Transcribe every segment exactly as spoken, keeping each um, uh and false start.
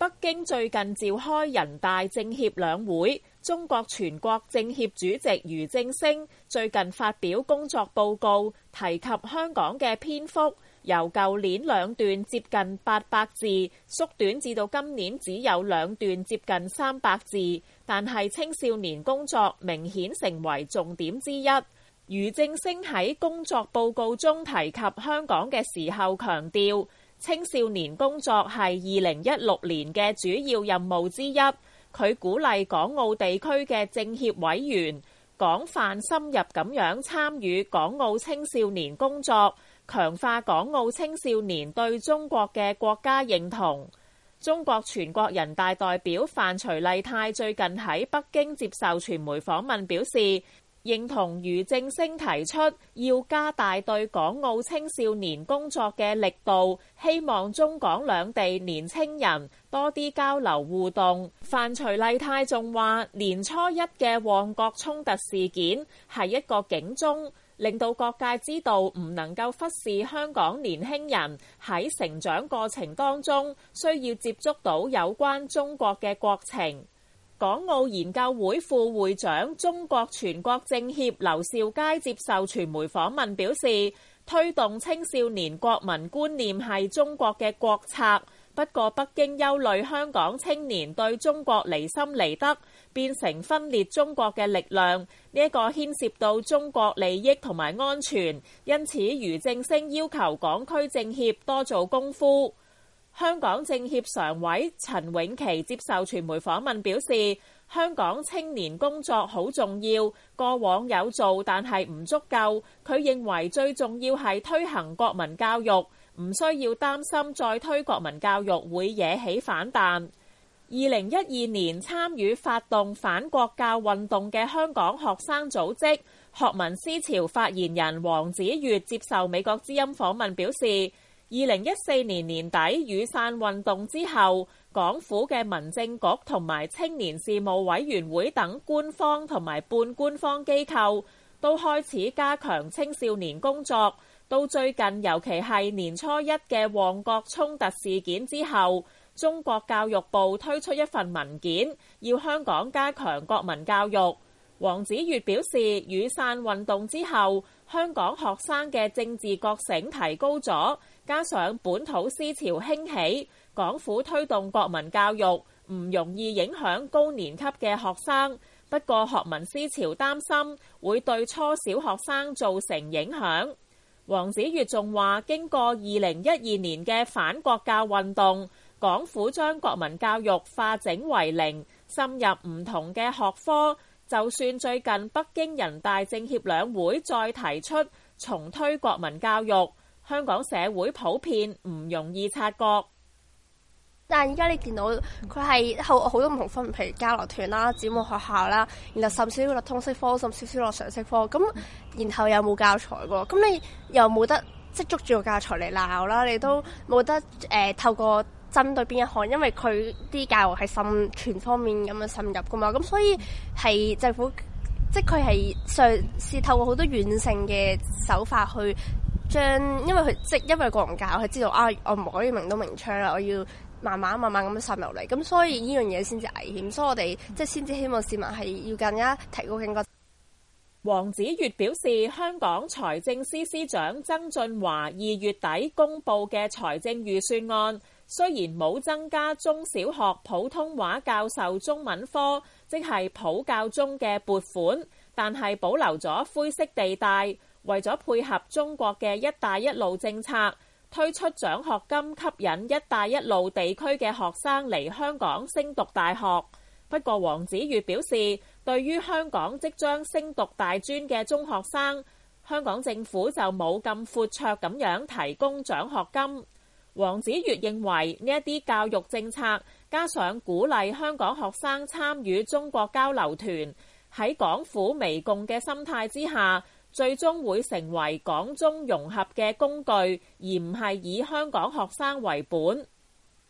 北京最近召開人大政協兩會，中國全國政協主席俞正聲最近發表工作報告，提及香港嘅篇幅由舊年兩段接近八百字，縮短至到今年只有兩段接近三百字，但係青少年工作明顯成為重點之一。俞正聲喺工作報告中提及香港嘅時候強調，青少年工作係二零一六年嘅主要任務之一。佢鼓勵港澳地區嘅政協委員廣泛深入咁樣參與港澳青少年工作，強化港澳青少年對中國嘅國家認同。中國全國人大代表范徐麗泰最近喺北京接受傳媒訪問表示，認同俞正聲提出要加大對港澳青少年工作嘅力度，希望中港兩地年青人多啲交流互動。范徐麗泰仲話，年初一嘅旺角衝突事件係一個警鐘，令到各界知道唔能夠忽視香港年輕人喺成長過程當中需要接觸到有關中國嘅國情。港澳研究會副會長、中國全國政協劉兆佳接受傳媒訪問表示，推動青少年國民觀念係中國嘅國策，不過北京憂慮香港青年對中國離心離德，變成分裂中國嘅力量，呢、這、一個牽涉到中國利益同埋安全，因此俞正聲要求港區政協多做功夫。香港政協常委陳永琪接受傳媒訪問表示，香港青年工作好重要，過往有做但係唔足夠。佢認為最重要係推行國民教育，唔需要擔心再推國民教育會惹起反彈。二零一二年參與發動反國教運動嘅香港學生組織學民思潮發言人黃子悅接受美國之音訪問表示，二零一四年年底雨傘運動之後，港府嘅民政局同埋青年事務委員會等官方同埋半官方機構都開始加強青少年工作。到最近，尤其係年初一嘅旺角衝突事件之後，中國教育部推出一份文件，要香港加強國民教育。黃子悅表示，雨傘運動之後，香港學生嘅政治覺醒提高咗，加上本土思潮興起，港府推動國民教育唔容易影響高年級嘅學生。不過學民思潮擔心會對初小學生造成影響。黃子悅仲話，經過二零一二年嘅反國教運動，港府將國民教育化整為零，深入唔同嘅學科。就算最近北京人大政協兩會再提出重推國民教育，香港社會普遍唔容易察覺。 但係而家你見到佢係好好多唔同分，譬如交流團啦、姊妹學校啦，然後甚少落通識科，甚少少落常識科，咁然後又冇教材喎，咁你又冇得即係捉住個教材嚟鬧啦，你都冇得誒、呃、透過針對邊一項，因為佢啲教育係滲全方面咁樣滲入噶嘛，咁所以係政府即係佢係嘗試透過好多軟性嘅手法去將，因為佢即係因為個人教佢知道啊，我唔可以明刀明槍啦，我要慢慢慢慢咁樣滲入嚟，咁所以呢樣嘢先至危險，所以我哋即係先至希望市民係要更加提高警覺。 黃子悅表示，香港財政司司長曾俊華二月底公布嘅財政預算案，雖然冇增加中小學普通話教授中文科，即係普教中嘅撥款，但係保留咗灰色地帶，為咗配合中國嘅一帶一路政策，推出獎學金吸引一帶一路地區嘅學生嚟香港升讀大學。不過黃子悅表示，對於香港即將升讀大專嘅中學生，香港政府就冇咁闊綽咁樣提供獎學金。黃子悅認為呢一啲教育政策，加上鼓勵香港學生參與中國交流團，喺港府微共嘅心態之下，最終會成為港中融合嘅工具，而唔係以香港學生為本。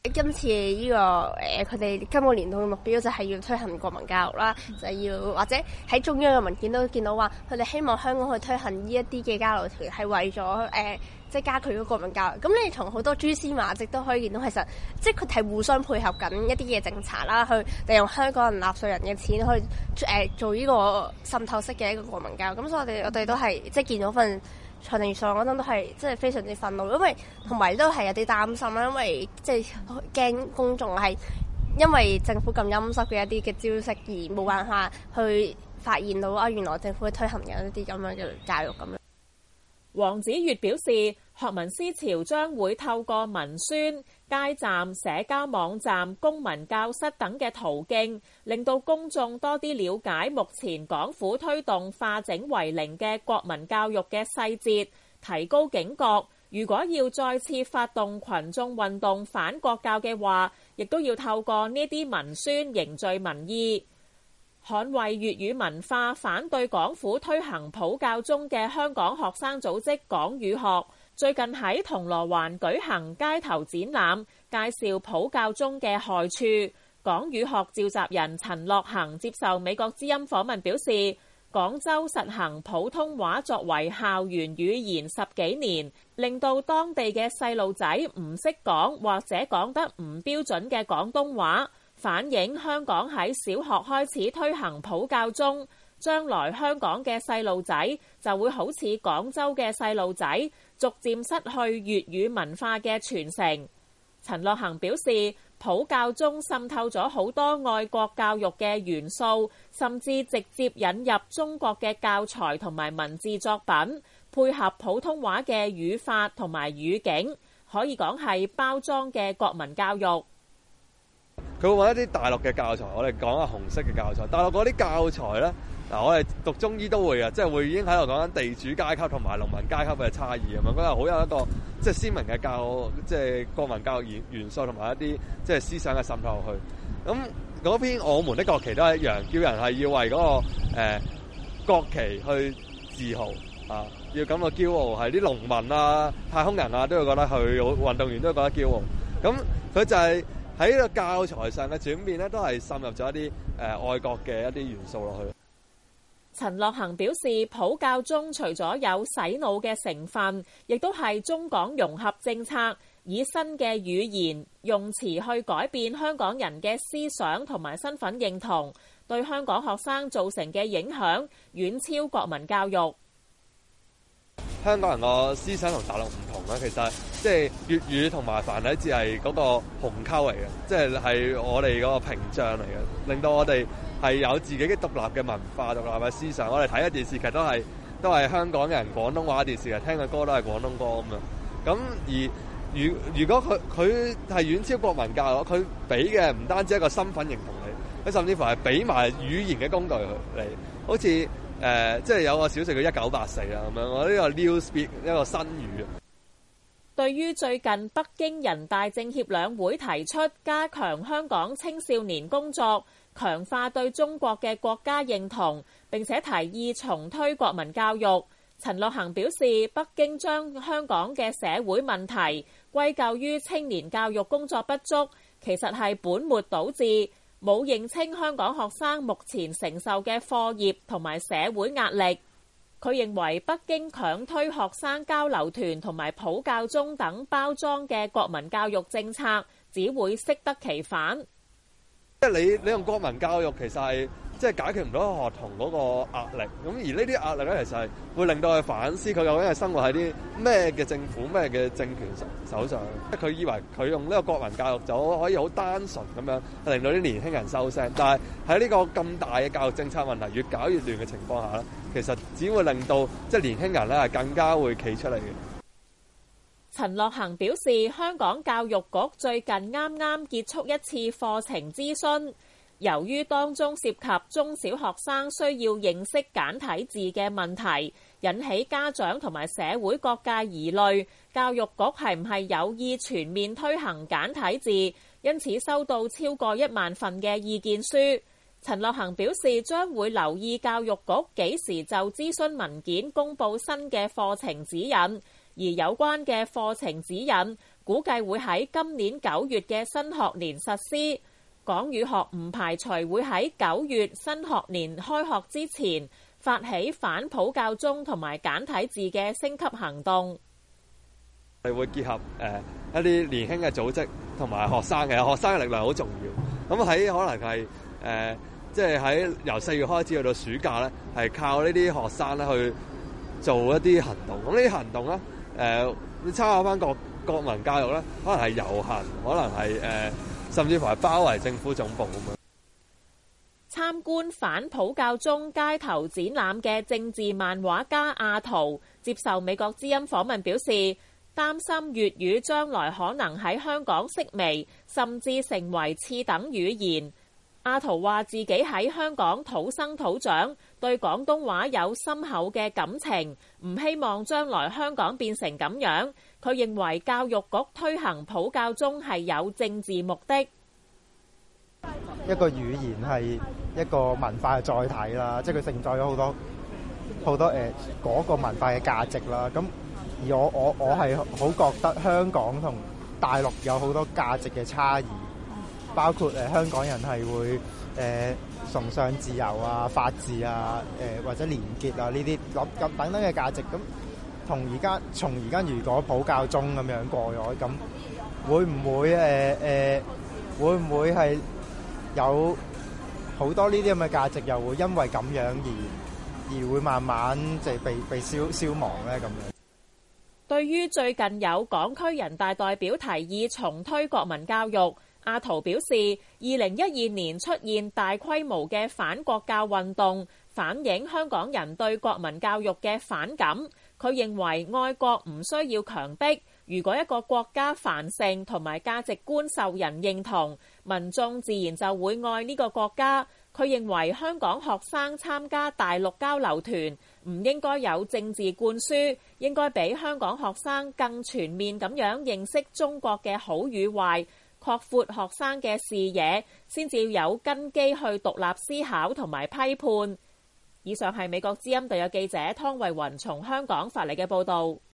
今次呢、這個誒，佢哋今個年度嘅目標就係要推行國民教育啦，就係、是、要或者喺中央嘅文件都見到話，佢哋希望香港去推行呢一啲嘅交流團，係為咗誒、呃、即係加強嗰個國民教育。咁你從好多蛛絲馬跡都可以見到，其實即係佢係互相配合緊一啲嘅政策啦，去利用香港人納稅人嘅錢去誒、呃、做呢個滲透式嘅一個國民教育。咁所以我哋我哋都係即係見到份財政預算案嗰陣都係即係非常之憤怒，因為同埋都係有啲擔心啦，因為即係驚公眾係因為政府咁陰濕嘅一啲嘅招式而冇辦法去發現到啊，原來政府推行緊一啲咁樣嘅教育咁樣。 黃子悅表示，學民思潮將會透過文宣、街站、社交網站、公民教室等嘅途徑，令到公眾多啲了解目前港府推動化整為零嘅國民教育嘅細節，提高警覺。如果要再次發動群眾運動反國教嘅話，亦都要透過呢啲文宣凝聚民意。捍衛粵語文化、反對港府推行普教中嘅香港學生組織港語學，最近喺銅鑼灣舉行街頭展覽，介紹普教中嘅害處。港語學召集人陳樂行接受美國之音訪問表示，廣州實行普通話作為校園語言十幾年，令到當地嘅細路仔唔識講或者講得唔標準嘅廣東話，反映香港喺小學開始推行普教中，將來香港嘅細路仔就會好似廣州嘅細路仔，逐漸失去粵語文化嘅傳承。陳樂行表示，普教中滲透咗好多愛國教育嘅元素，甚至直接引入中國嘅教材同埋文字作品，配合普通話嘅語法同埋語境，可以講係包裝嘅國民教育。 佢會揾一啲大陸嘅教材，我哋講下紅色嘅教材。大陸嗰啲教材咧，嗱我哋讀中醫都會嘅，即係會已經喺度講緊地主階級同埋農民階級嘅差異咁樣，嗰係好有一個即係鮮明嘅教，即係國民教育元元素同埋一啲即係思想嘅滲透去。咁嗰篇我們的國旗都係一樣，叫人係要為嗰、那個誒、呃、國旗去自豪啊，要感到驕傲，係啲農民啊、太空人啊都會覺得佢運動員都會覺得驕傲。咁佢就係、是。喺呢個教材上嘅轉變咧，都係滲入咗一啲誒、呃、愛國嘅一啲元素落去。 陳樂行表示，普教中除咗有洗腦嘅成分，亦都係中港融合政策，以新嘅語言用詞去改變香港人嘅思想同埋身份認同，對香港學生造成嘅影響遠超國民教育。 香港人個思想同大陸唔同啦，其實即係粵語同埋繁體字係嗰個鴻溝嚟嘅，即係係我哋嗰個屏障嚟嘅，令到我哋係有自己嘅獨立嘅文化、獨立嘅思想。我哋睇嘅電視劇都係都係香港人廣東話電視劇，聽嘅歌都係廣東歌咁樣。咁而如如果佢佢係遠超國民教育，佢俾嘅唔單止一個身份認同你，佢甚至乎係俾埋語言嘅工具嚟，好似。誒、呃，即係有個小說叫一九八四啦，咁樣我呢個 New Speak 一個新語。 對於最近北京人大政協兩會提出加強香港青少年工作，強化對中國嘅國家認同，並且提議重推國民教育，陳樂行表示，北京將香港嘅社會問題歸咎於青年教育工作不足，其實係本末倒置。冇認清香港學生目前承受嘅課業同埋社會壓力。佢認為北京強推學生交流團同埋普教中等包裝嘅國民教育政策，只會適得其反。 即係你你用國民教育其實係即係解決唔到學童嗰個壓力。咁而呢啲壓力咧，其實係會令到佢反思佢究竟係生活喺啲咩嘅政府、咩嘅政權手上。即係佢以為佢用呢個國民教育就可以好單純咁樣令到啲年輕人收聲，但係喺呢個咁大嘅教育政策問題越搞越亂嘅情況下咧，其實只會令到即係年輕人咧係更加會企出嚟嘅。 陳樂行表示，香港教育局最近啱啱結束一次課程諮詢，由於當中涉及中小學生需要認識簡體字嘅問題，引起家長同埋社會各界疑慮，教育局係唔係有意全面推行簡體字？因此收到超過一萬份嘅意見書。陳樂行表示，將會留意教育局幾時就諮詢文件公佈新嘅課程指引。而有關嘅課程指引， 估計會喺今年九月嘅新學年實施。港語學唔排除會喺九月新學年開學之前發起反普教中同埋簡體字嘅升級行動。 我哋會結合誒、呃、一啲年輕嘅組織同埋學生嘅學生嘅力量好重要。咁喺可能係誒。呃即係喺由四月開始去到暑假咧，係靠呢啲學生咧去做一啲行動。咁呢啲行動咧，誒、呃，你參考翻國國民教育咧，可能係遊行，可能係誒、呃，甚至乎係包圍政府總部咁樣。 參觀反普教中街頭展覽嘅政治漫畫家阿圖接受美國之音訪問表示，擔心粵語將來可能喺香港式微，甚至成為次等語言。阿圖話自己喺香港土生土長，對廣東話有深厚嘅感情，唔希望將來香港變成咁樣。佢認為教育局推行普教中係有政治目的。 一個語言係一個文化嘅載體啦，即係佢承載咗好多好多誒嗰個文化嘅價值啦。咁而我我我係好覺得香港同大陸有好多價值嘅差異。包括誒、呃、香港人係會誒、呃、崇尚自由啊、法治啊、誒、呃、或者廉潔啊呢啲咁等等嘅價值，咁同而家從而家如果普教中咁樣過咗，咁會唔會誒誒、呃呃、會唔會係有好多呢啲咁嘅價值又會因為咁樣而而會慢慢即係被被消消亡咧咁樣？ 對於最近有港區人大代表提議重推國民教育，阿圖表示，二零一二年出現大規模嘅反國教運動，反映香港人對國民教育嘅反感。佢認為愛國唔需要強迫，如果一個國家繁盛同埋價值觀受人認同，民眾自然就會愛呢個國家。佢認為香港學生參加大陸交流團唔應該有政治灌輸，應該比香港學生更全面咁樣認識中國嘅好與壞，擴闊學生嘅視野，先至有根基去獨立思考同埋批判。以上係美國之音特約記者湯慧雲從香港發嚟嘅報導。